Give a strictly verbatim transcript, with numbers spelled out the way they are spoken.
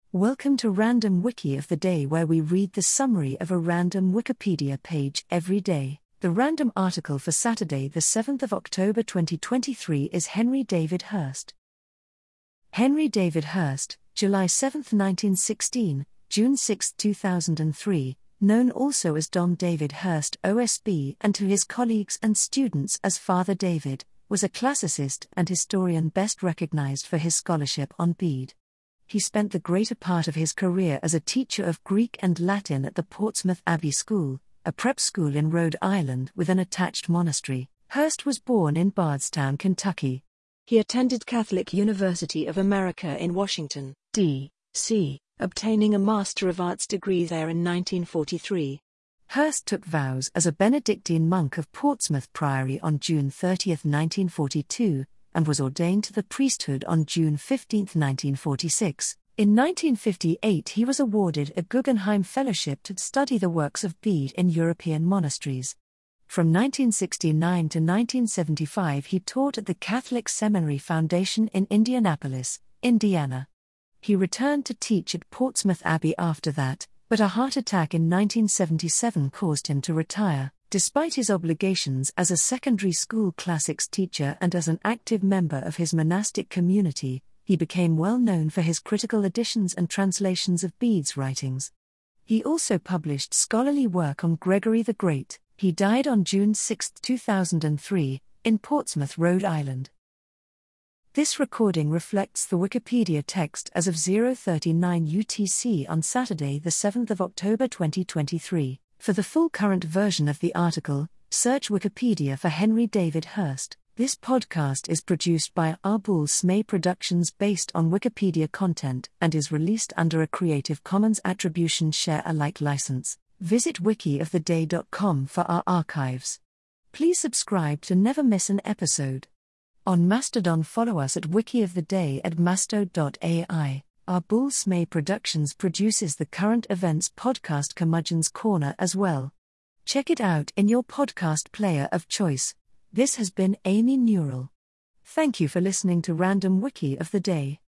Welcome to Random Wiki of the Day, where we read the summary of a random Wikipedia page every day. The random article for Saturday, the seventh of October twenty twenty-three is Henry David Hearst. Henry David Hearst, July seventh nineteen sixteen, June sixth two thousand three, known also as Dom David Hearst O S B and to his colleagues and students as Father David, was a classicist and historian best recognized for his scholarship on Bede. He spent the greater part of his career as a teacher of Greek and Latin at the Portsmouth Abbey School, a prep school in Rhode Island with an attached monastery. Hearst was born in Bardstown, Kentucky. He attended Catholic University of America in Washington, D C, obtaining a Master of Arts degree there in nineteen forty-three. Hearst took vows as a Benedictine monk of Portsmouth Priory on June thirtieth nineteen forty-two, and was ordained to the priesthood on June fifteenth nineteen forty-six. In nineteen fifty-eight he was awarded a Guggenheim Fellowship to study the works of Bede in European monasteries. From nineteen sixty-nine to nineteen seventy-five he taught at the Catholic Seminary Foundation in Indianapolis, Indiana. He returned to teach at Portsmouth Abbey after that, but a heart attack in nineteen seventy-seven caused him to retire. Despite his obligations as a secondary school classics teacher and as an active member of his monastic community, he became well known for his critical editions and translations of Bede's writings. He also published scholarly work on Gregory the Great. He died on June sixth two thousand three, in Portsmouth, Rhode Island. This recording reflects the Wikipedia text as of zero thirty-nine U T C on Saturday, the seventh of October twenty twenty-three. For the full current version of the article, search Wikipedia for Henry David Hearst. This podcast is produced by Arbul Smay Productions based on Wikipedia content and is released under a Creative Commons Attribution Share Alike license. Visit wiki of the day dot com for our archives. Please subscribe to never miss an episode. On Mastodon, follow us at wikioftheday at mastodon dot A I. Arbul Smay Productions produces the Current Events podcast Curmudgeon's Corner as well. Check it out in your podcast player of choice. This has been Amy Newell. Thank you for listening to Random Wiki of the Day.